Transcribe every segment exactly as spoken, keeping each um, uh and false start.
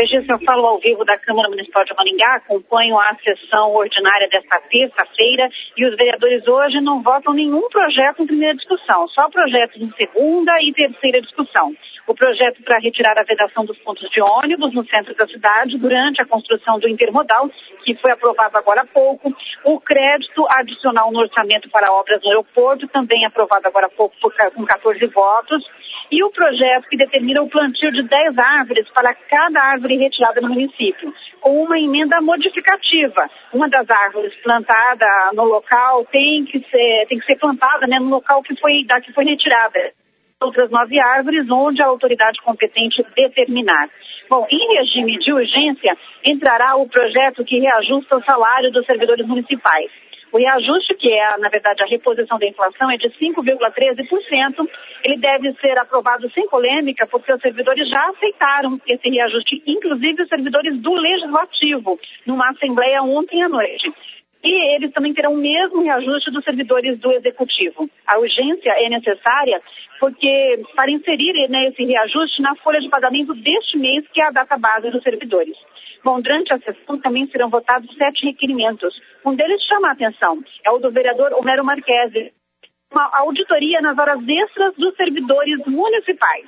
Registro, eu falo ao vivo da Câmara Municipal de Maringá, acompanho a sessão ordinária desta terça-feira e os vereadores hoje não votam nenhum projeto em primeira discussão, só projetos em segunda e terceira discussão. O projeto para retirar a vedação dos pontos de ônibus no centro da cidade durante a construção do intermodal, que foi aprovado agora há pouco. O crédito adicional no orçamento para obras no aeroporto, também aprovado agora há pouco por, com catorze votos. E o projeto que determina o plantio de dez árvores para cada árvore retirada no município, com uma emenda modificativa. Uma das árvores plantada no local tem que ser, tem que ser plantada, né, no local que foi, da, que foi retirada. Outras nove árvores, onde a autoridade competente determinar. Bom, em regime de urgência, entrará o projeto que reajusta o salário dos servidores municipais. O reajuste, que é, na verdade, a reposição da inflação, é de cinco vírgula treze por cento. Ele deve ser aprovado sem polêmica, porque os servidores já aceitaram esse reajuste, inclusive os servidores do Legislativo, numa assembleia ontem à noite. E eles também terão o mesmo reajuste dos servidores do Executivo. A urgência é necessária porque para inserir, né, esse reajuste na folha de pagamento deste mês, que é a data base dos servidores. Bom, durante a sessão também serão votados sete requerimentos. Um deles chama a atenção, é o do vereador Homero Marquesi, uma auditoria nas horas extras dos servidores municipais.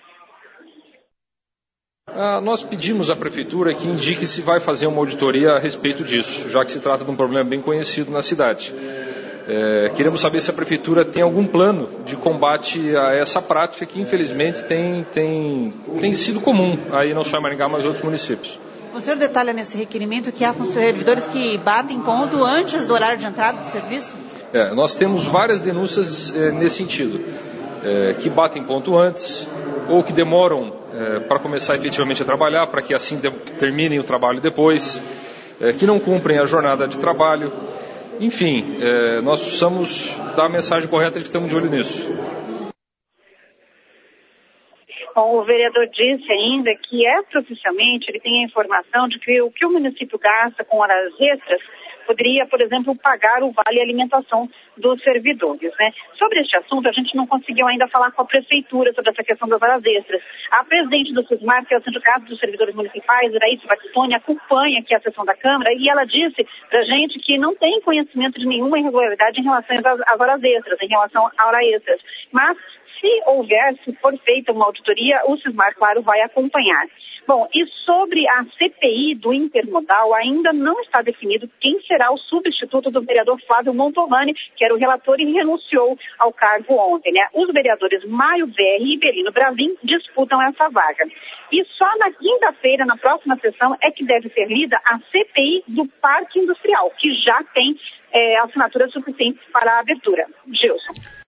Ah, nós pedimos à Prefeitura que indique se vai fazer uma auditoria a respeito disso, já que se trata de um problema bem conhecido na cidade. É, queremos saber se a Prefeitura tem algum plano de combate a essa prática que, infelizmente, tem, tem, tem sido comum aí não só em Maringá, mas em outros municípios. O senhor detalha nesse requerimento que há servidores que batem ponto antes do horário de entrada do serviço? É, nós temos várias denúncias é, nesse sentido, é, que batem ponto antes ou que demoram é, para começar efetivamente a trabalhar, para que assim de, terminem o trabalho depois, é, que não cumprem a jornada de trabalho. Enfim, é, nós precisamos dar a mensagem correta de que estamos de olho nisso. Bom, o vereador disse ainda que extraoficialmente ele tem a informação de que o que o município gasta com horas extras poderia, por exemplo, pagar o vale alimentação dos servidores, né? Sobre este assunto, a gente não conseguiu ainda falar com a prefeitura sobre essa questão das horas extras. A presidente do SUSMAR, que é o Sindicato dos Servidores Municipais, Iraíce Batistoni, acompanha aqui a sessão da Câmara e ela disse pra gente que não tem conhecimento de nenhuma irregularidade em relação às, às horas extras, em relação a horas extras. Mas se houver, se for feita uma auditoria, o SUSMAR, claro, vai acompanhar. Bom, e sobre a C P I do intermodal, ainda não está definido quem será o substituto do vereador Flávio Montovani, que era o relator e renunciou ao cargo ontem, né? Os vereadores Mário Verri e Belino Bravin disputam essa vaga. E só na quinta-feira, na próxima sessão, é que deve ser lida a C P I do Parque Industrial, que já tem é, assinatura suficiente para a abertura. Gilson.